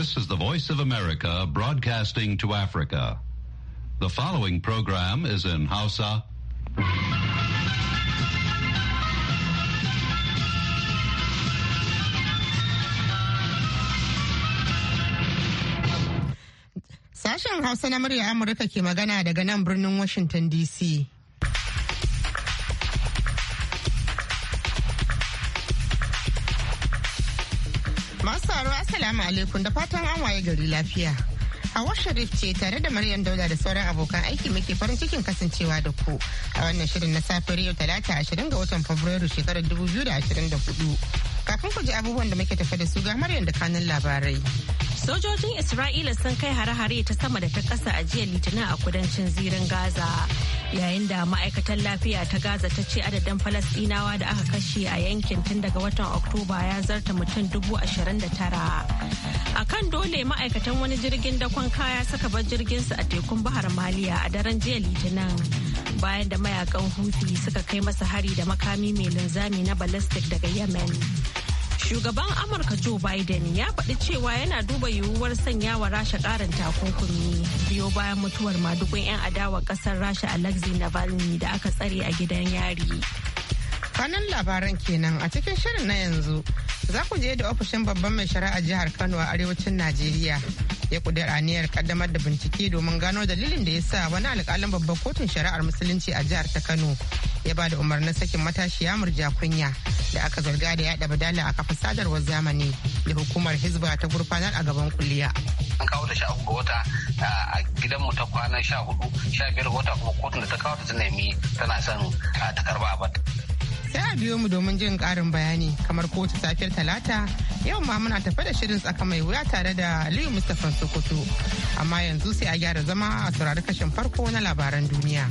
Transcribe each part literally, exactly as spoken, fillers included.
This is the Voice of America broadcasting to Africa. The following program is in Hausa. Sashen Hausa na murya Amurka ke magana daga nan birnin Washington D C. Masu sauraro Assalamu alaikum da fatan an waye gari lafiya. Hawa Sharif ce tare da Maryam Dauda da sauran abokan aiki muke farin cikin kasancewa da ku a wannan shirin na safiyar yau talata ashirin ga watan Fabrairu shekarar dubu biyu da ashirin da hudu. Kafin ku ji abubuwan da muke tafe da su ga Maryam da kanun labarai. Sojojin Isra'ila sun kai hare-hare ta sama da ta ƙasa a jiya Litinin a kudancin zirin Gaza, yayin da ma'aikatar lafiya ta Gaza ta ce adadin Falasɗinawa da aka kashe a yankin tun daga watan Oktoba ya zarta mutum dubu ashirin da tara. A kan dole ma'aikatan wani jirgin dakon kaya suka bar jirginsu a tekun Bahar Maliya a daren jiya Litinin, bayan da mayakan Houthi suka kai masa hari da makami mai linzami na ballistic daga Yemen. Shugaban Amurka Joe Biden ya faɗi cewa yana duba yiwuwar sanya wa Rasha ƙarin takunkumi biyo bayan mutuwar madugun 'yan adawa ƙasar Rasha Alexei Navalny da aka tsare a gidan yari. Kanan labaran kenan a cikin shirin na yanzu za ku je da ofishin babban mai shari'a jihar Kano a arewacin Najeriya ya kudura aniyar kaddamar da bincike domin gano dalilin da ya sa wani alƙalin babban kotun shari'ar musulunci a jihar ta Kano ya ba da umarnin sakin matashiya Murja Kunya da aka zarga da yaɗa badala a kafa sadarwar zamani da hukumar Hizba ta gurfanar a gaban kuliya. An kawo ta sha uku ga wata a gidanmu ta kwana sha hudu sha biyar ga wata kuma kotun da ta kawo ta nemi tana son ta karba abad. Sai a biyo mu domin jin ƙarin bayani kamar kowace safiyar talata yau ma muna tafe da shirin tsaka mai wuya tare da Aliyu Mustapha Sokoto amma yanzu sai a gyara zama a saurari kashin farko na labaran duniya.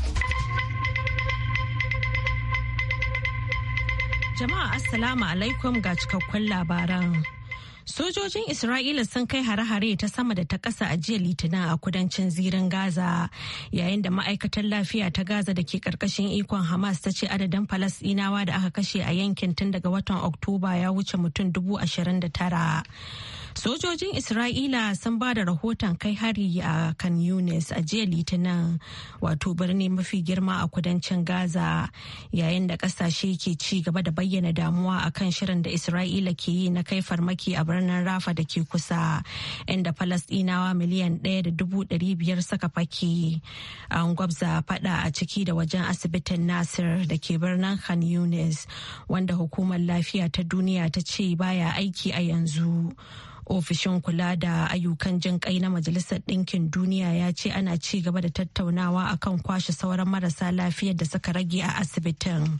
Jama'a Assalamu alaikum ga cikakkun labaran. Sojojin Isra'ila sun kai hare-hare ta sama da ta ƙasa a jiya Litinin a kudancin zirin Gaza, yayin da ma'aikatar lafiya ta Gaza da ke ƙarƙashin ikon Hamas ta ce adadin Falasɗinawa da aka kashe a yankin tun daga watan Oktoba ya wuce mutum dubu ashirin da tara. Sojojin Isra'ila sun ba da rahoton kai hari a Khan Yunis a jiya Litinin, wato birni mafi girma a kudancin Gaza, yayin da kasashe ke ci gaba da bayyana damuwa akan shirin da Isra'ila ke yi na kai farmaki a birnin Rafa da ke kusa, inda Falasɗinawa miliyan ɗaya da dubu ɗari biyar suka fake. An gwabza fada a ciki da wajen asibitin Nasir da ke birnin Khan Yunis, wanda hukumar lafiya ta duniya ta ce baya aiki a yanzu. Ofishin kula da ayyukan jin kai na Majalisar Ɗinkin Duniya ya ce ana ci gaba da tattaunawa akan kwashe sauran marasa lafiyar da suka rage a asibitin.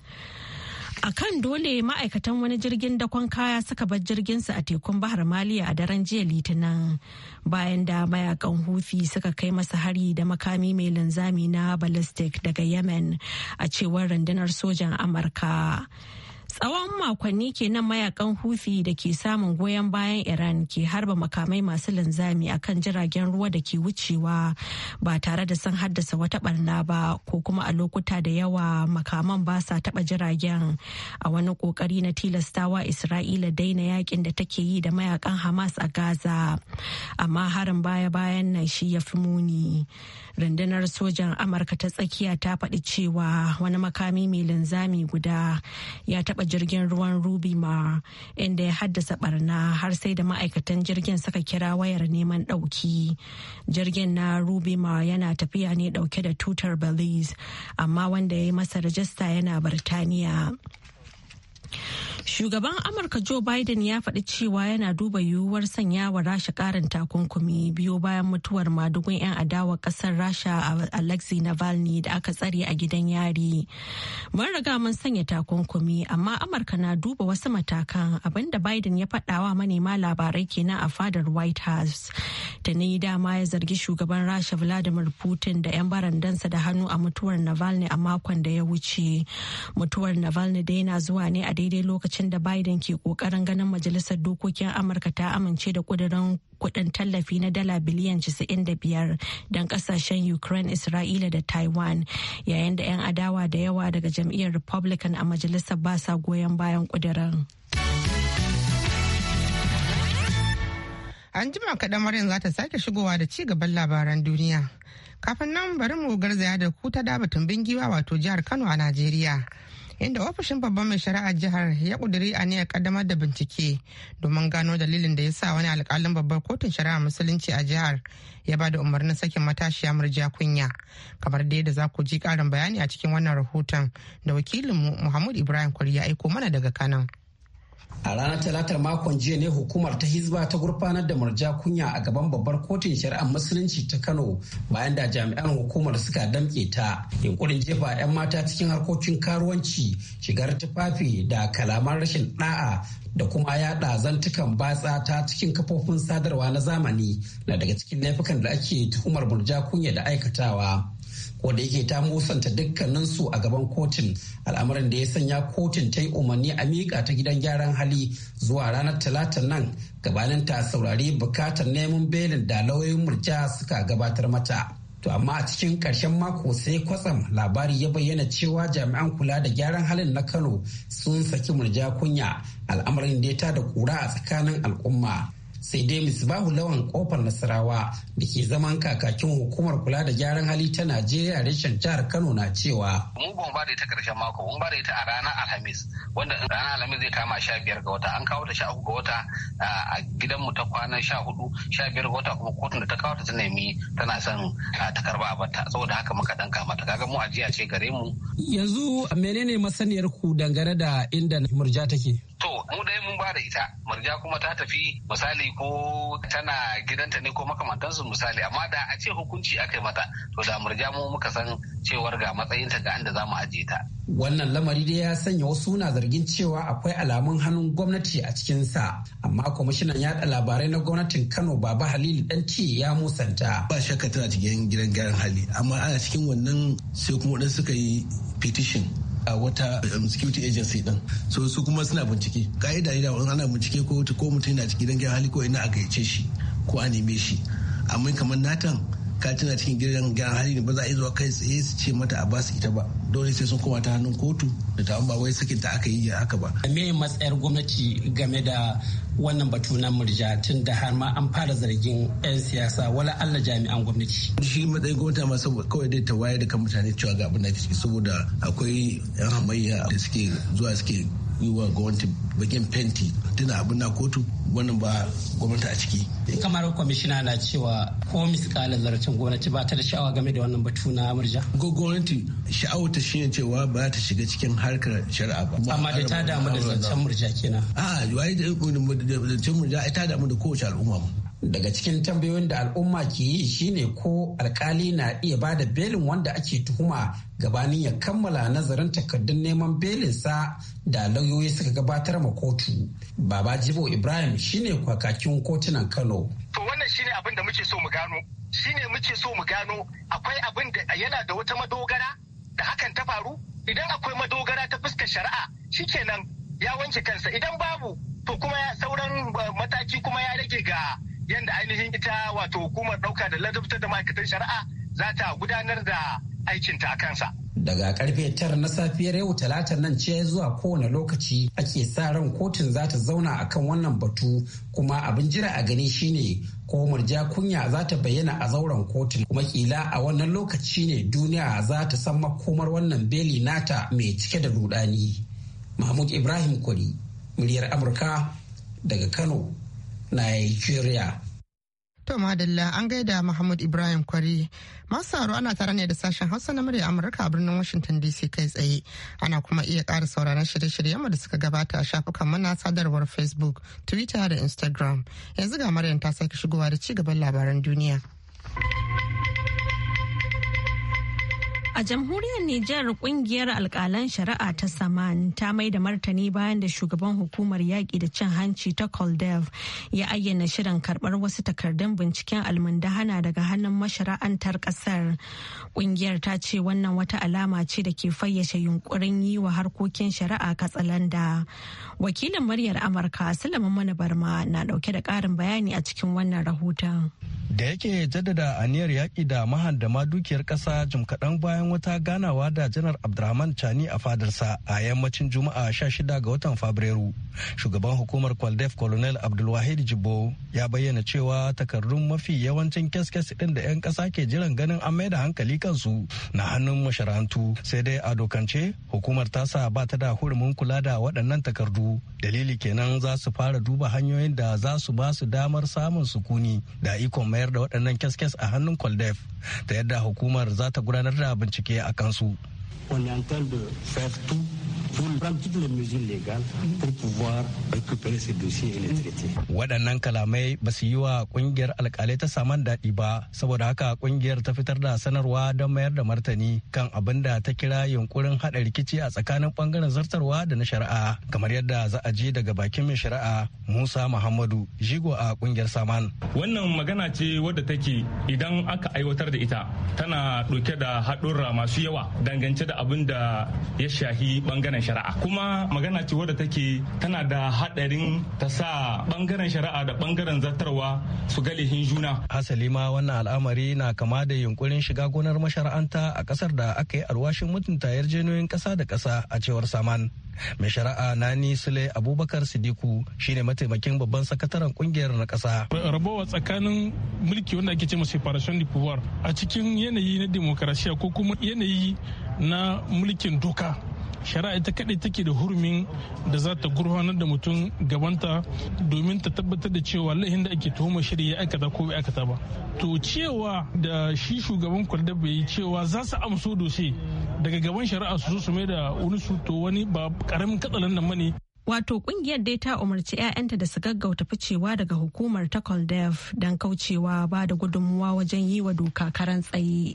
A kan dole ma'aikatan wani jirgin dakon kaya suka bar jirginsu a tekun Bahar Maliya a daren jiya Litinin, bayan da mayakan Houthi suka kai masa hari da makami mai linzami na ballistic daga Yemen, a cewar rundunar sojan Amurka. Tsawon makonni kenan mayakan Houthi da ke samun goyon bayan Iran ke harba makamai masu linzami akan jiragen ruwa da ke wucewa ba tare da sun haddasa wata barna ba, ko kuma a lokuta da yawa makaman ba sa taba jiragen, a wani kokari na tilastawa Isra'ila daina yakin da take yi da mayakan Hamas a Gaza. Amma harin baya-bayan nan shi ya fi muni. Rundunar sojan Amurka ta tsakiya ta faɗi cewa wani makami mai linzami guda ya taɓa jirgin ruwan Rubimar, inda ya haddasa barna har sai da ma'aikatan jirgin suka kira wayar neman ɗauki. Jirgin na Rubimar yana tafiya ne ɗauke da tutar Belize, amma wanda ya yi masa rajista yana Birtaniya. Shugaban Amurka Joe Biden ya faɗi cewa yana duba yiwuwar sanya wa Rasha ƙarin takunkumi biyo bayan mutuwar madugun 'yan adawa ƙasar Rasha Alexei Navalny da aka tsare a gidan yari. Mun riga mun sanya takunkumi, amma Amurka na duba wasu matakan, abinda Biden ya faɗawa manema labarai kenan a fadar White House. Da ni dama ya zargi shugaban Rasha Vladimir Putin da 'yan barandansa da hannu a mutuwar Navalny a makon da ya wuce. Mutuwar Navalny da yana zuwa ne a daidai lokacin da Biden ke kokarin ganin majalisar dokokin Amurka ta amince da kudirin kudin tallafi na dala biliyan casa'in da biyar don kasashen Ukraine, Isra'ila da Taiwan, yayin da 'yan adawa da yawa daga jam'iyyar Republican a majalisar ba sa goyon bayan kudirin. An jima kaɗan Maryam za ta sake shigowa da ci gaban labaran duniya. Kafin nan bari mu garzaya da ku ta daba tumbin giwa wato jihar Kano a Najeriya. Inda ofishin babban mai shari'ar jihar ya kuduri aniyar kaddamar da bincike domin gano dalilin da ya sa wani alkalin babbar kotun shari'ar musulunci a jihar ya ba da umarnin sakin matashiya Murja Kunya. Kamar da yadda za ku ji karin bayani a cikin wannan rahoton da wakilinmu Muhammad Ibrahim Kwari ya aiko mana daga Kano. A ranar talatar makon jiya ne hukumar ta Hizba ta gurfanar da Murja Kunya a gaban babbar kotun shari'ar musulunci ta Kano bayan da jami'an hukumar suka damƙe ta yunkurin jefa 'yan mata cikin harkokin karuwanci, shigar tufafi da kalaman rashin ɗa'a da kuma yada zantukan batsa ta cikin kafofin sadarwa na zamani na daga cikin laifukan da ake tuhumar Murja Kunya da aikatawa. Ko da yake ta musanta dukkaninsu a gaban kotun, al'amarin da ya sanya kotun ta yi umarni a miƙa ta gidan gyaran hali zuwa ranar talata nan gabanin ta saurari bukatar neman belin da lauyoyin Murja suka gabatar mata. To amma a cikin ƙarshen mako sai kwatsam labari ya bayyana cewa jami'an kula da gyaran halin na Kano sun saki Murja Kunya, al'amarin da ya tada kura a tsakanin al'umma. Sai dai Misbahu Lawan Kofar Nasarawa da ke zaman kakakin hukumar kula da gyaran hali ta Najeriya reshen jihar Kano na cewa. Mu ba mu ba da ita karshen mako, mun ba da ita a ranar Alhamis, wanda ranar Alhamis zai kama sha biyar ga wata, an kawo ta sha uku ga wata a gidanmu ta kwana sha hudu, sha biyar ga wata kuma kotun da ta kawo ta ta nemi tana son ta karba a bata, saboda haka muka danka mata. Kaga mu ajiya ce gare mu. Yanzu menene masaniyar ku dangane da inda Murja take? To mu dai mun ba da ita, Murja kuma ta tafi misali ko tana gidanta ne ko makamantansu misali, amma da a ce hukunci aka yi mata to da Murja mu muka san cewar ga matsayinta ga inda za mu ajiye ta. Wannan lamari dai ya sanya wasu na zargin cewa akwai alamun hannun gwamnati a cikinsa, amma kwamishinan yaɗa labarai na gwamnatin Kano Baba Halilu Danci ya musanta. Ba shakka tana cikin gidan gyaran hali, amma ana cikin wannan sai kuma waɗansu suka yi petition a wata security agency din, so su kuma suna bincike. Ka'ida ne da wani ana bincike ko ko mutum yana cikin gidan hali ko ina aka yace shi ko a neme shi, amma kamar natan ka tana cikin gidan gyaran hali ne ba za a yi zuwa kai tsaye su ce mata a basu ita ba, dole sai sun koma ta hannun kotu da ta ba wai sakin ta aka yi haka ba. Me matsayar gwamnati game da wannan batu na Murja tun da har ma an fara zargin 'yan siyasa wala Allah jami'an gwamnati? Shi matsayin gwamnati ma saboda kawai dai ta wayar da kan mutane cewa ga abin da ke saboda akwai 'yan hamayya da suke zuwa suke yi wa gwamnati bakin fenti tana abin na kotu, wannan ba gwamnati a ciki. Kamar kwamishina na cewa ko miskalar zarafin gwamnati ba ta da sha'awa game da wannan batu na Murja. Gwamnati sha'awar ta shine cewa ba ta shiga cikin harkar shari'a ba. Amma da ta damu da zancen Murja kenan. A yi da zancen Murja ta damu da kowace al'umma. Daga cikin tambayoyin da al'umma ke yi shine ko alkali na iya ba da belin wanda ake tuhuma gabanin ya kammala nazarin takardun neman belinsa da lauyoyi suka gabatar ma kotu. Baba Jibo Ibrahim shine kwakakin kotunan Kano. To wannan shine abin da muke so mu gano. Shine muke so mu gano akwai abin da yana da wata madogara da hakan ta faru? Idan akwai madogara ta fuskar shari'a shikenan ya wanke kansa, idan babu to kuma sauran mataki kuma ya rage ga yadda ainihin ita wato hukumar ɗauka da ladabtar da ma'aikatan shari'a za ta gudanar da aikinta a kansa. Daga karfe tara na safiyar yau talata nan ce zuwa kowane lokaci ake sa ran kotun za ta zauna akan wannan batu, kuma abin jira a gani shine ko Murja Kunya za ta bayyana a zauren kotun, kuma kila a wannan lokaci ne duniya za ta san makomar wannan beli nata mai cike da rudani. Mahmud Ibrahim Kwari, muryar Amurka daga Kano, Nigeria. To madalla an gaida Muhammad Ibrahim Kwari. Masu sauraro ana tare ne da sashen Hausa na murya Amurka a birnin Washington D C kai tsaye. Ana kuma iya ƙara sauraron shirye-shiryen da suka gabata a shafukan mana sadarwar Facebook, Twitter da Instagram. Yanzu ga Maryam ta sake shigowa da ci gaban labaran duniya. A jamhuriyar Nijar kungiyar alkalan shari'a ta Saman ta mai da martani bayan da shugaban hukumar yaƙi da cin hanci ta Koldev ya ayyana shirin karɓar wasu takardun binciken almundahana daga hannun mashara'antar ƙasar. Kungiyar ta ce wannan wata alama ce da ke fayyace yunkurin yi wa harkokin shari'a katsalanda. Wakilin muryar Amurka Sulaiman Mana Barma na ɗauke da ƙarin bayani a cikin wannan rahoton. Da yake jaddada aniyar yaƙi da mahandama dukiyar ƙasa jim kaɗan bayan bayan wata ganawa da janar Abdurrahman Chani a fadarsa a yammacin Juma'a sha shida ga watan Fabrairu. Shugaban hukumar Kwaldef Colonel Abdulwahid Jibbo ya bayyana cewa takardun mafi yawancin kes-kes ɗin da 'yan ƙasa ke jiran ganin an maida hankali kansu na hannun masharantu. Sai dai a dokance hukumar tasa ba ta da hurumin kula da waɗannan takardu. Dalili kenan za su fara duba hanyoyin da za su ba su damar samun sukuni da ikon mayar da waɗannan kes-kes a hannun Kwaldef ta yadda hukumar za ta gudanar da bincike a kansu. On est en train de faire tout pour prendre toutes les mesures légales pour pouvoir récupérer ces dossiers et les traiter. Waɗannan kalamai ba su yi wa ƙungiyar alƙalai ta saman daɗi ba, saboda haka ƙungiyar ta fitar da sanarwa don mayar da martani kan abin da ta kira yunkurin haɗa rikici a tsakanin ɓangaren zartarwa da na shari'a, kamar yadda za a ji daga bakin mai shari'a Musa Muhammadu, jigo a ƙungiyar Saman. Wannan magana ce wadda take idan aka aiwatar da ita tana ɗauke da haɗurra masu yawa dangance da abin da ya shahi ɓangaren shari'a, kuma magana ce wadda take tana da hadarin ta sa bangaren shari'a da bangaren zartarwa su ga lehin juna. Hasali ma wannan al'amari na kama da yunkurin shiga gonar mashara'anta a kasar da aka yi alwashin mutunta yarjejeniyoyin kasa da kasa a cewar Saman. Mai shari'a Nani Sule Abubakar Sidiku shine mataimakin babban sakataren kungiyar na kasa. Rabawa tsakanin mulki wanda ake ce separation de pouvoir a cikin yanayi na demokarasiya ko kuma yanayi na mulkin doka. Shari'a ita kaɗai take da hurumin da za ta gurfanar da mutum gabanta domin ta tabbatar da cewa laihin da ake tuhumar shari'a ya aikata ko bai aikata ba. To cewa da shi shugaban kwalda bai yi cewa za su amso dose daga gaban shari'a su zo su mai da wani su to wani ba karamin katsalan nan bane. Wato kungiyar dai ta umarci 'ya'yanta da su gaggauta ficewa daga hukumar ta Kwaldef don kaucewa ba da gudunmuwa wajen yi wa doka karan tsaye.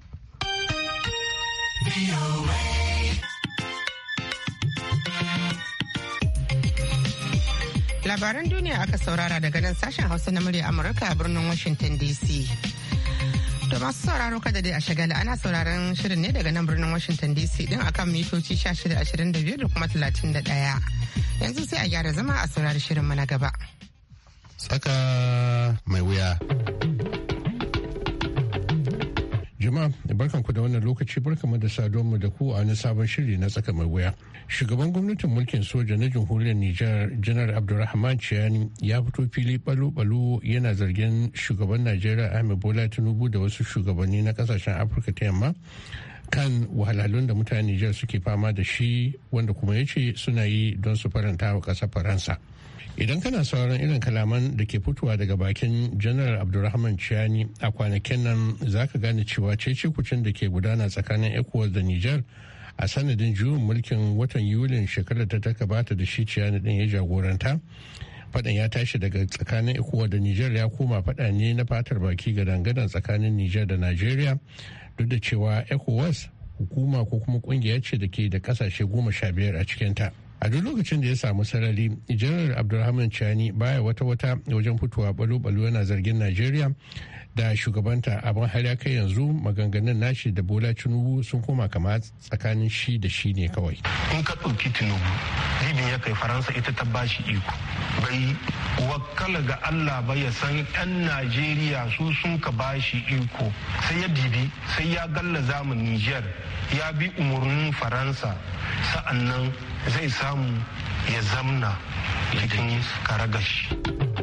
Labaran duniya aka saurara daga nan sashen Hausa na murya Amurka a birnin Washington D C. To masu sauraro kada dai a shagala ana sauraron shirin ne daga nan birnin Washington D C din akan mitoci shida ashirin da biyar da kuma talatin da ɗaya. Yanzu sai a gyara zama a saurari shirin na gaba. Tsaka mai wuya. Jama'a barkanku da wannan lokaci barkanmu da saduwa da ku a wani sabon shiri na tsaka mai wuya. Shugaban gwamnatin mulkin soja na jamhuriyar Nijar Janar Abdulrahman Chiani ya fito fili balo-balo yana zargin shugaban Najeriya Ahmed Bola Tinubu da wasu shugabanni na kasashen Afirka ta yamma kan wahalhalun da mutanen Nijar suke fama da shi wanda kuma ya ce suna yi don su faranta wa ƙasar Faransa. Idan kana sauran irin kalaman da ke fitowa daga bakin janar Abdulrahman Chiani a kwanakin nan za ka gane cewa cece kucin da ke gudana tsakanin ECOWAS da Nijar a sanadin juyin mulkin watan Yulin shekarar ta gabata da shi Chiani din ya jagoranta. Fadan ya tashi daga tsakanin ECOWAS da Nijar ya koma fada ne na fatar baki ga dangadan tsakanin Nijar da Najeriya duk da cewa ECOWAS hukuma ko kuma kungiya ce da ke da kasashe goma sha biyar a cikinta. A duk lokacin da ya samu sarari, janar Abdulrahman Chiani baya wata-wata wajen fitowa balo-balo yana zargin Najeriya da shugabanta abin har ya kai yanzu maganganun nashi da Bola Tinubu sun koma kama tsakanin shi da shi ne kawai. In ka ɗauki Tinubu, libin ya kai Faransa ita ta bashi iko. Bai wakala ga Allah ba ya san 'yan Najeriya su sun ka bashi iko. Sai ya dibi, sai ya gallaza mu Niger, ya bi umarnin Faransa, sa'annan zai samu ya zamna cikin karagashi.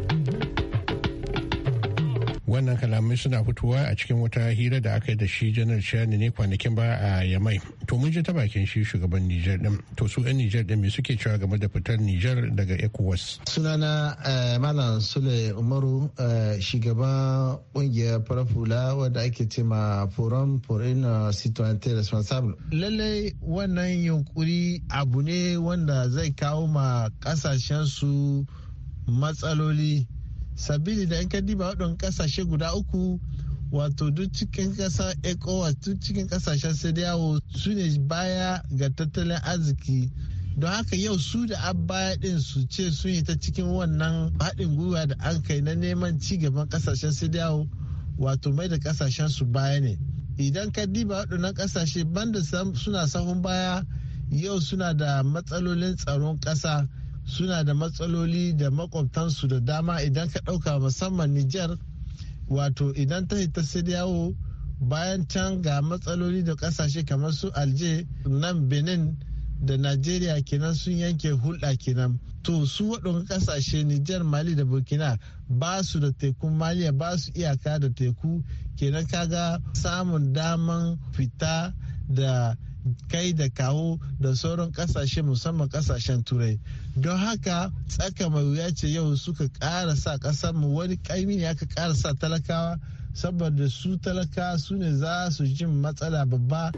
Wannan kalamai suna fitowa a cikin wata hira da aka yi da shi janar Chiani ne kwanakin ba a Yamai. To mun ji ta bakin shi shugaban Nijar din. To su 'yan Nijar din me suke cewa game da fitar Nijar daga ECOWAS? Sunana Malam Sule Umaru, shugaban kungiyar farafula wadda ake ce ma Forum for une Citoyenneté Responsable. Lallai wannan yunkuri abu ne wanda zai kawo ma kasashen su matsaloli. Sabili da in ka diba waɗannan kasashe guda uku wato duk cikin ƙasa ECOWAS duk cikin ƙasashen sadiyawo su ne baya ga tattalin arziki don haka yau su da abaya ɗin su ce sun yi ta cikin wannan haɗin gwiwa da an kai na neman ci gaban ƙasashen sadiyawo wato mai da ƙasashen su baya ne idan ka diba waɗannan ƙasashe banda suna sahun baya yau suna da matsalolin tsaron ƙasa suna da matsaloli da makwabtansu da dama idan ka ɗauka musamman Nijar wato idan ta hita sai yawo bayan can ga matsaloli da kasashe kamar su alje nan benin da najeriya kenan sun yanke hulɗa kenan to su waɗanda kasashe nijar mali da burkina ba su da tekun maliya ba su iyaka da teku kenan kaga samun daman fita da kai da kawo da sauran kasashe musamman kasashen turai don haka tsaka mai wuya ce yau suka ƙara sa ƙasar mu wani ƙaimi ne aka ƙara sa talakawa saboda su talakawa su ne za su jin matsala babba.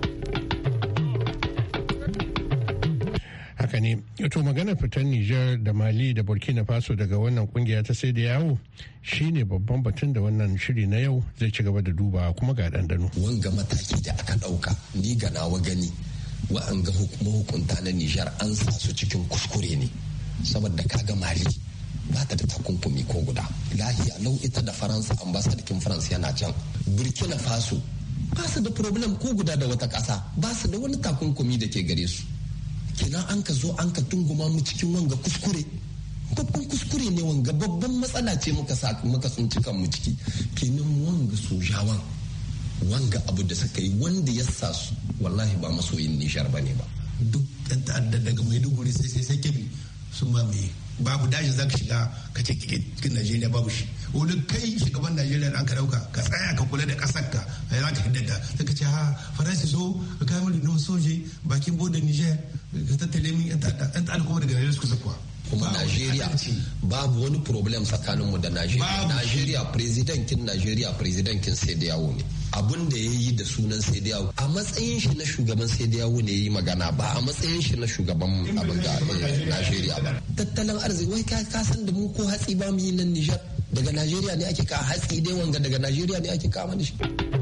Haka ne, to magana fitar Nijar da Mali da Burkina Faso daga wannan kungiya ta sai da yawo shine babban batun da wannan shiri na yau zai ci gaba da duba kuma ga dandano. Wanga mataki da aka ɗauka ni ga nawa gani wa'anga mahukunta na Nijar an sa su cikin kuskure ne saboda kaga Mali ba ta da takunkumi ko guda. Lahiya lau ita da Faransa ambasadakin Faransa yana can. Burkina Faso ba su da problem ko guda da wata ƙasa ba su da wani takunkumi da ke gare su. Kenan an ka zo an ka tunguma mu cikin wanga kuskure babban kuskure ne wanga babban matsala ce muka sa muka tsinci kan mu ciki kenan wanga sojawan wanga abu da suka yi wanda ya sa su wallahi ba masoyin Nijar bane ba duk ɗan ta'adda daga Maiduguri sai sai sai kebi sun ba mai babu dashi zaka shiga ka ce cikin Najeriya babu shi wani kai shugaban Najeriya an ka dauka ka tsaya ka kula da kasar ka a yana ka hiddata sai ka ce ha faransa so ka kai mu rinon soje bakin bodin Niger ka tattale min yan ta'adda kuma daga Najeriya suka zakuwa kuma Najeriya babu wani problem tsakaninmu da Najeriya Najeriya presidentin Najeriya presidentin sai da yawo ne abun da ya yi da sunan sai da yawo a matsayin shi na shugaban sai da yawo ne ya yi magana ba a matsayin shi na shugaban abin da Najeriya ba tattalin arziki wai ka san da mu ko hatsi ba mu yi nan Nijar daga Najeriya ne ake ka hatsi dai wanga daga Najeriya ne ake kama da shi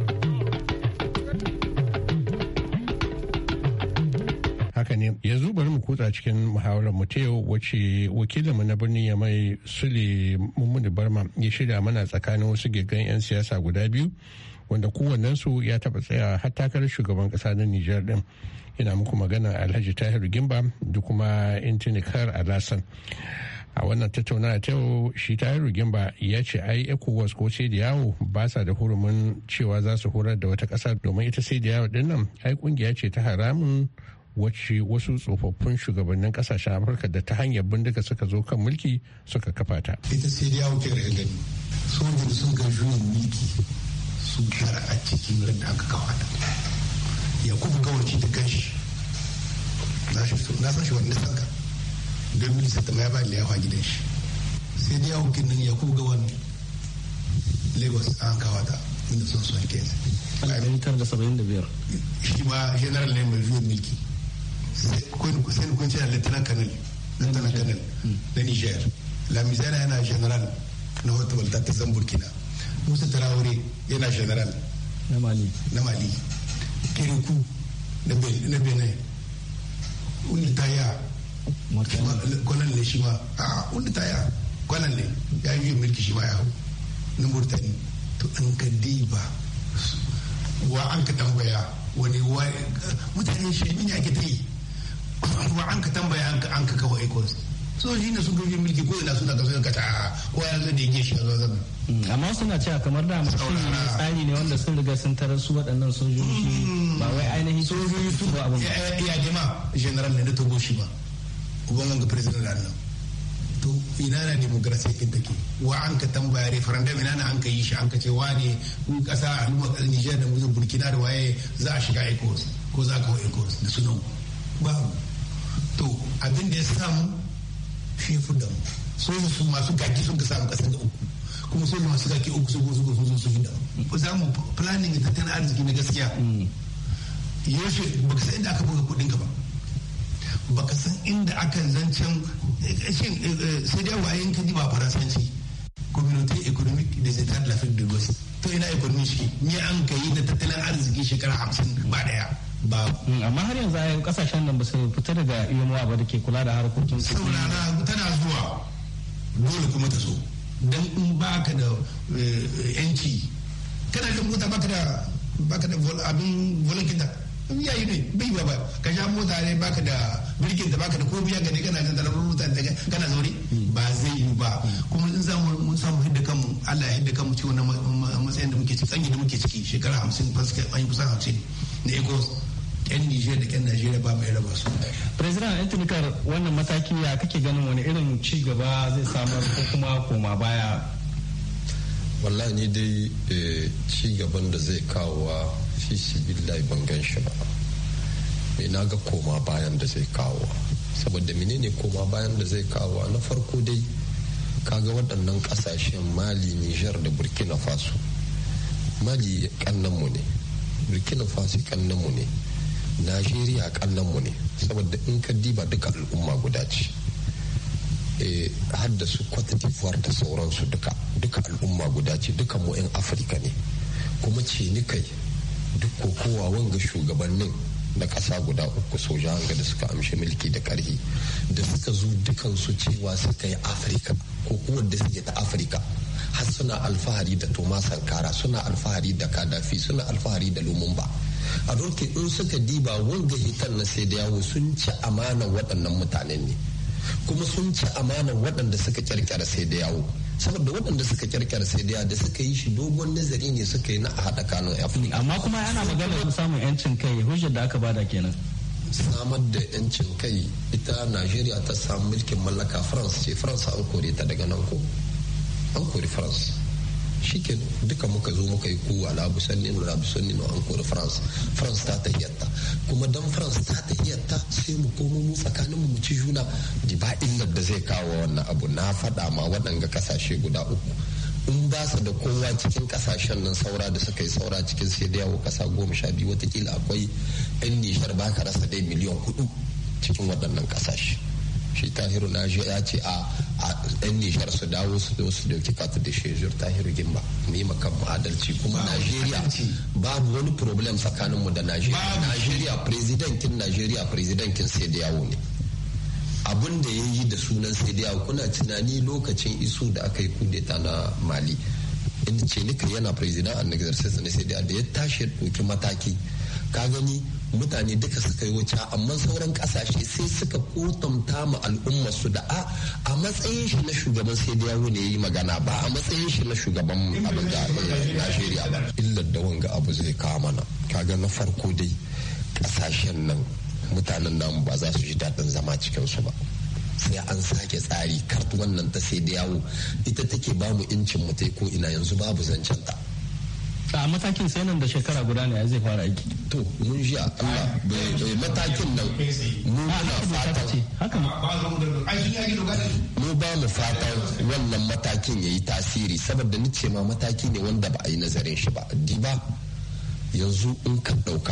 haka ne yanzu bari mu kutsa cikin muhawarar mu ta yau wacce wakilinmu na birnin Yamai Sule Mummuni Barma ya shirya mana tsakanin wasu gigan 'yan siyasa guda biyu wanda kowannensu ya taba tsaya har takarar shugaban kasa na Nijar din ina muku magana Alhaji Tahiru Gimba da kuma Intinikar Alasan a wannan tattaunawa ta yau shi Tahiru Gimba ya ce ai ECOWAS ko sai da yawo ba sa da hurumin cewa za su horar da wata kasa domin ita sai da yawo din nan ai kungiya ce ta haramun wacce wasu tsofaffin shugabannin kasashen Afirka da ta hanyar bindiga suka zo kan mulki suka kafa ta. Ita sai da yawo ke da gani sojin sun ga juyin mulki su shara a cikin ran da aka kawo ta. Yakubu Gawarci da kanshi na san shi wanda sanka don minista ta ya ba liyafa gidan shi sai da yawo kin nan Yakubu Gawan Lagos an kawo ta inda sun son kensa. da saba'in da biyar shi ma general ne mai juyin mulki sai kun ce lieutenant colonel lieutenant colonel na Niger Lamizana yana general na wata walta ta zan Burkina Musa Traore yana general na Mali na Mali Kirikou na Benin wani taya kwanan ne shi ma a wani taya kwanan ne ya yi mulki shi ma ya hau na Murtani to an ka diba wa an ka tambaya wani mutane shi ne ake ta yi wa an ka tambaya an ka kawo ecos so shi ne sun gaji mulki ko ina suna kaso ka ta ko ya zo da yake shi a zo zama amma suna cewa kamar da masu ne tsari ne wanda sun riga sun tarar su waɗannan sojoji ba wai ainihin sojoji su ba abin ya jama general ne na togo shi ba uban wanga president da nan to ina na demokrasiya kin take wa an ka tambaya referendum ina na an ka yi shi an ka ce wane kasa al'umma kasar Niger da mutum Burkina da waye za a shiga ECOWAS ko za ka hau ECOWAS da sunan ba to abin da ya samu shi ya fudda mu soja su masu gaki sun ka samu kasar da uku kuma soja masu gaki uku su gozu gozu sun su hinda za mu planning da tattalin arziki na gaskiya yaushe baka san inda aka buga kudin ka ba baka san inda aka zancen shin sai dai wayen ka ji ba faransanci communauté économique des états de l'Afrique de l'Ouest to ina economy shi ni an kai da tattalin arziki shekara hamsin ba daya ba amma har yanzu ayyukan kasashen nan ba su fita daga yomowa ba da ke kula da harkokin su saurara tana zuwa dole kuma ta zo dan in baka da yanci kana da mota baka da baka da abin volankin da yayi ne bai ba ka sha mota ne baka da birkin da baka da ko biya gane kana da talabar mota da kana zaure ba zai yi ba kuma in zamu mun samu hidda kanmu Allah ya hidda kanmu ciwon matsayin da muke ciki tsangi da muke ciki shekara hamsin fasika an yi kusan hamsin na ecos yan Nijar da yan Najeriya ba mai raba su. President Antinikar wannan mataki ya kake ganin wani irin ci gaba zai samar ko kuma koma baya? Wallahi ni dai ci gaban da zai kawo fi sibillahi ban gan shi ba. Me na ga koma bayan da zai kawo. Saboda menene koma bayan da zai kawo na farko dai kaga waɗannan ƙasashen Mali, Nijar da Burkina Faso. Mali kannanmu ne, Burkina Faso kannanmu ne. Najeriya mu ne saboda in ka diba duka al'umma guda ce har da su Cote d'Ivoire da sauransu duka duka al'umma guda ce duka mu 'yan Afirka ne kuma ce ni kai duk kokowa wanga shugabannin na ƙasa guda uku soja hanga da suka amshi mulki da ƙarfi da suka zo dukansu cewa suka yi Afirka ko da suke ta Afirka har suna alfahari da Thomas Sankara suna alfahari da Gaddafi suna alfahari da Lumumba a roke in suka diba wanga hitan na sai da yawo sun ci amanan waɗannan mutanen ne kuma sun ci amanan waɗanda suka kyarkyara sai da yawo saboda waɗanda suka kyarkyara sai da yawo da suka yi shi dogon nazari ne suka yi na a haɗa kanun afirka amma kuma ana magana samun yancin kai hujjar da aka bada kenan samar da yancin kai ita najeriya ta samu mulkin mallaka france ce france an kore ta daga nan ko an kori france shi ke duka muka zo muka yi kowa labu sanni na labu sanni na an kori france france ta tahiyatta kuma dan france ta tahiyatta sai mu komo mu tsakanin mu ci juna di ba illar da zai kawo wannan abu na faɗa ma waɗanga kasashe guda uku in ba su da kowa cikin kasashen nan saura da suka yi saura cikin sai da yawo kasa goma sha biyu watakila akwai yan nishar ba ka rasa dai miliyan hudu cikin waɗannan kasashe shi tahiru na ya ce a yan nishar su dawo su zo su dauki katu da shejur tahiru gimba mu yi makan mu adalci kuma najeriya babu wani problem tsakanin mu da najeriya najeriya presidentin najeriya presidentin sai da yawo ne abin da ya yi da sunan sai da yawo kuna tunani lokacin iso da aka yi kudeta na mali inda ce nika yana president an exercise na sai da ya tashi ya ɗauki mataki ka gani mutane duka suka yi wuce amma sauran kasashe sai suka kotamta ma al'ummar su da a a matsayin shi na shugaban sai da yawo ne yi magana ba a matsayin shi na shugaban abin da Najeriya ba illar da wanga abu zai kawo mana kaga na farko dai kasashen nan mutanen namu ba za su ji daɗin zama cikin su ba sai an sake tsari kart wannan ta sai da yawo ita take ba mu incin mu tai ko ina yanzu babu zancen ta a matakin sai nan da shekara guda ne zai fara aiki to mun ji Allah bai matakin nan mu muna fatan haka mu ba mu fatan wannan matakin yayi tasiri saboda ni ce ma mataki ne wanda ba a yi nazarin shi ba diba yanzu in ka dauka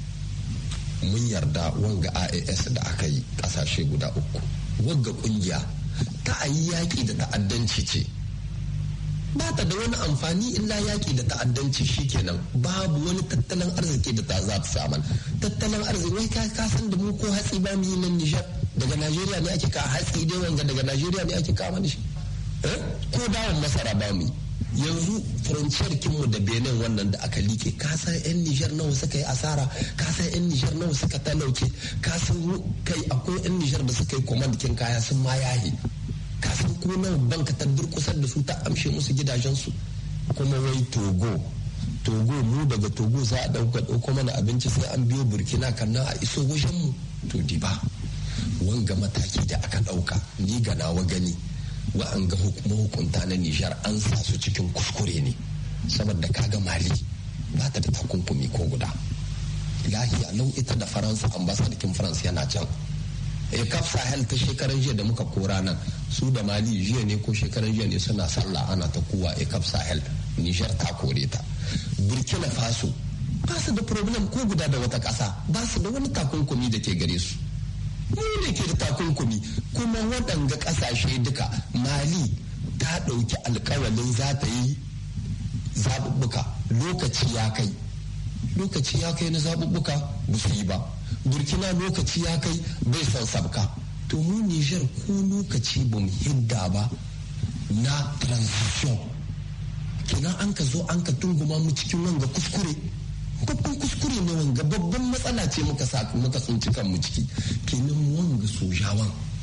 mun yarda wanga A A S da aka yi kasashe guda uku wanga kungiya ta ayi yaki da ta'addanci ce ba ta da wani amfani illa yaki da ta'addanci shikenan babu wani tattalin arziki da ta za ta samu tattalin arziki wai ka san da mu ko hatsi ba mu yi nan Nijar daga Najeriya ne ake ka hatsi dai wanga daga Najeriya ne ake kama shi eh ko dawon masara ba mu yanzu frontier kinmu da Benin wannan da aka like ka san yan Nijar nawa suka yi asara ka san yan Nijar nawa suka talauke ka san kai akwai yan Nijar da suka yi command kin kaya sun ma yahi kasan ko nan banka ta durkusar da su ta amshe musu gidajensu kuma wai togo togo mu daga togo za a dauka dauko mana abinci sai an biyo burkina kannan a iso wajen mu to di ba wanga mataki da aka dauka ni ga nawa gani wa an ga hukunta na Nijar an sa su cikin kuskure ne saboda kaga Mali ba ta da takunkumi ko guda lahiya lau ita da Faransa ambasadakin Faransa yana can e kaf sahel ta shekaran jiya da muka kora nan su da mali jiya ne ko shekaran jiya ne suna sallah ana ta kuwa e kaf sahel nijar ta kore ta burkina faso ba su da problem ko guda da wata kasa ba su da wani takunkumi da ke gare su mu ne ke da takunkumi kuma waɗanga ƙasashe duka mali ta ɗauki alkawalin za ta yi zaɓuɓɓuka lokaci ya kai lokaci ya kai na zaɓuɓɓuka ba su yi ba burkina lokaci ya kai bai son sabka to mu nijar ko lokaci ba mu hidda ba na transition kenan an ka zo an ka tunguma mu cikin wanga kuskure babban kuskure ne wanga babban matsala ce muka sa muka tsinci kan mu ciki kenan mu wanga sojawan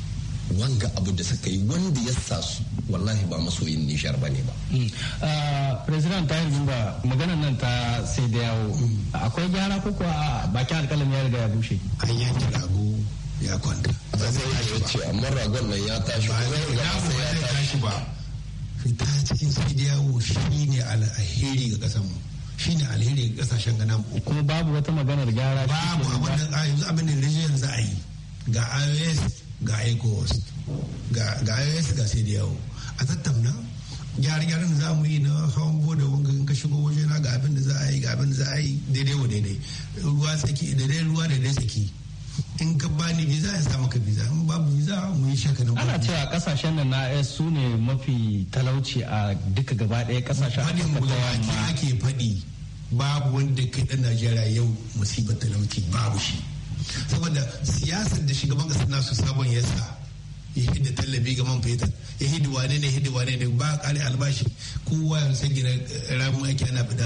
wanga abu da suka yi wanda ya sa su wallahi ba masoyin Nijar ba ne ba. President ta yi ba maganar nan ta sai da yawo akwai gyara ko kuwa bakin alƙalami ya riga ya bushe. An yanke rago ya kwanta. Ba zai yi ce amma ragon nan ya tashi ba zai ya tashi ba. Fita cikin sai da yawo shi ne alheri ga ƙasar mu. Shi ne alheri ga ƙasashen gana mu. Kuma babu wata maganar gyara. Babu abin da yanzu abin da rijiyar za a yi ga I O S ga ECOWAS ga I O S ga sai da yawo. A tattauna gyare-gyaren da za mu yi na hawan boda wanga in ka shigo waje na ga abin da za a yi ga abin da za a yi daidai wa daidai ruwa tsaki daidai ruwa daidai tsaki in ka bani visa ya samu ka visa in babu visa mu yi shaka na ana cewa kasashen nan na S su ne mafi talauci a duka gaba ɗaya kasashen Afirka ta yamma ake faɗi babu wanda kai ɗan Najeriya yau musibar talauci babu shi saboda siyasar da shugaban ƙasar nasu sabon yasa ya hidda tallafi ga man fetur ya hidda wane ne hidda wane ne ba kare albashi kowa ya san gina ramin aiki ana fida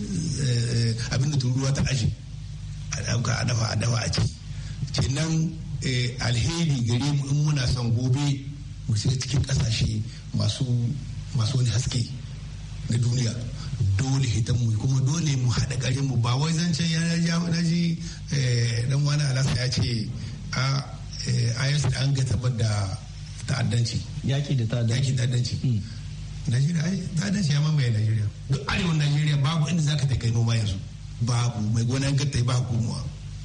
abinda turuwa ta aji a dauka a dafa a dafa a ci ce nan alheri gare mu in muna son gobe mu shiga cikin kasashe masu masu wani haske na duniya dole hitan mu kuma dole mu haɗa ƙarin mu ba wai zancen ya na ji dan wani alasa ya ce a I S an ga tabbar da ta'addanci yaki da ta'addanci yaki ta'addanci Najeriya ai ta'addanci ya mamaye Najeriya duk arewan Najeriya babu inda zaka ta kai noma yanzu babu mai gonan gatta ba hukumuwa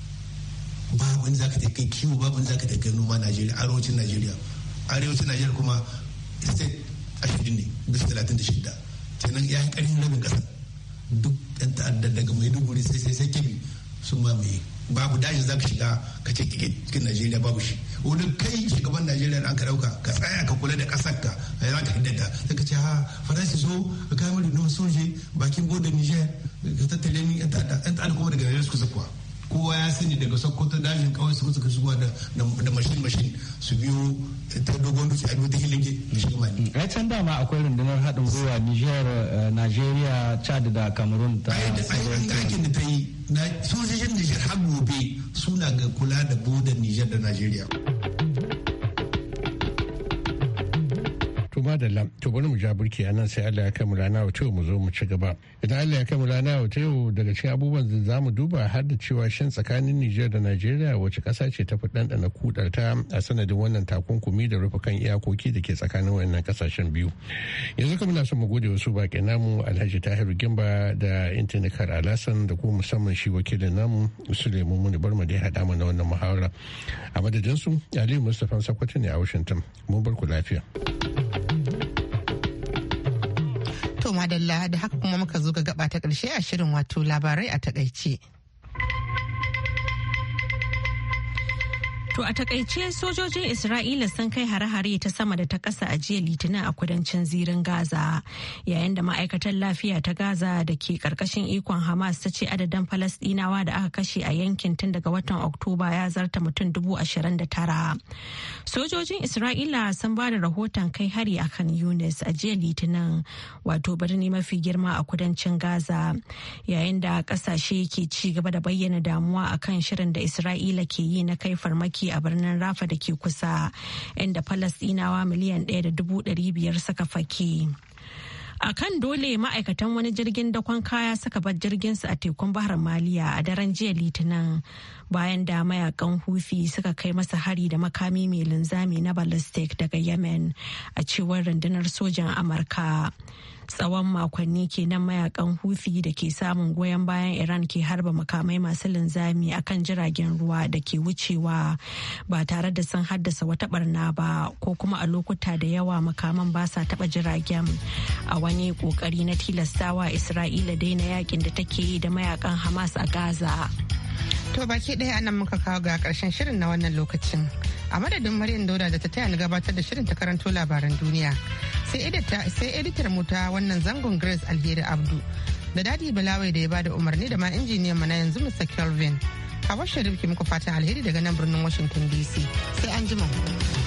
babu inda zaka ta kai kiwo babu inda zaka ta kai noma Najeriya arewacin Najeriya arewacin Najeriya kuma state ashirin ne bisa talatin da shida kenan ya yi ƙarfin rabin ƙasa duk ɗan ta'addar daga Maiduguri sai sai sai Kebbi sun mamaye babu daji za ka shiga ka ce cikin Najeriya babu shi wani kai shugaban Najeriya da aka dauka ka tsaya ka kula da kasar ka a za ka hiddata sai ka ce ha faransa so ka kai mari nuwa soje bakin bodin Niger ka tattale ni yan ta'adda kuma daga Najeriya suka zakuwa kowa ya sani daga Sokoto dajin kawai suka suka shigo da da mashin mashin su biyo ta dogon dutse a biyo ta hilinge da shiga mali. Ai can dama akwai rundunar haɗin gwiwa Niger, Najeriya, Chad da Cameroon ta. Aikin da ta yi na sojojin Niger har gobe suna ga kula da bodar Niger da Najeriya. madalla to bari mu ja burki a nan sai Allah ya kai mu rana wata mu zo mu ci gaba idan Allah ya kai mu rana wata yau daga cikin abubuwan da za mu duba har da cewa shin tsakanin Nijar da Najeriya wace ƙasa ce ta fi ɗanɗana kudarta a sanadin wannan takunkumi da rufe kan iyakoki da ke tsakanin wannan ƙasashen biyu yanzu kuma muna son mu gode wasu baƙi namu Alhaji Tahiru Gimba da Intanikar Alasan da kuma musamman shi wakilin namu Suleiman Muni Barma da ya haɗa mana wannan muhawara a madadin su Aliyu Mustapha Sakwato ne a Washington mun bar ku lafiya. To madalla da haka kuma muka zo ga gaba ta ƙarshe a shirin wato labarai a takaice. To a takaice sojojin Isra'ila sun kai hare-hare ta sama da ta ƙasa a jiya Litinin a kudancin zirin Gaza, yayin da ma'aikatar lafiya ta Gaza da ke ƙarƙashin ikon Hamas ta ce adadin Falasɗinawa da aka kashe a yankin tun daga watan Oktoba ya zarta mutum dubu ashirin da tara. Sojojin Isra'ila sun ba da rahoton kai hari a kan Yunis a jiya Litinin, wato birni mafi girma a kudancin Gaza, yayin da ƙasashe ke ci gaba da bayyana damuwa akan shirin da Isra'ila ke yi na kai farmaki a birnin Rafa da ke kusa, inda Falasɗinawa miliyan ɗaya da dubu ɗari biyar suka fake. A kan dole ma'aikatan wani jirgin dakon kaya suka bar jirginsu a tekun Bahar Maliya a daren jiya Litinin bayan da mayakan Hufi suka kai masa hari da makami mai linzami na ballistic daga Yemen, a cewar rundunar sojan Amurka. Tsawon makonni kenan mayakan Houthi da ke samun goyon bayan Iran ke harba makamai masu linzami akan jiragen ruwa da ke wucewa ba tare da sun haddasa wata barna ba, ko kuma a lokuta da yawa makaman ba sa taba jiragen, a wani kokari na tilastawa Isra'ila daina yakin da take yi da mayakan Hamas a Gaza. To baki ɗaya anan muka kawo ga ƙarshen shirin na wannan lokacin. A madadin Maryam Dauda da ta taya ni gabatar da shirin ta karanto labaran duniya. Sai editar mu ta wannan zangon Grace Alheri Abdu. Da Dadi Balawai da ya bada umarni da ma injiniyan mu na yanzu Mister Kelvin. Hawa Sharif ki muku fatan alheri daga nan birnin Washington D C. Sai an jima.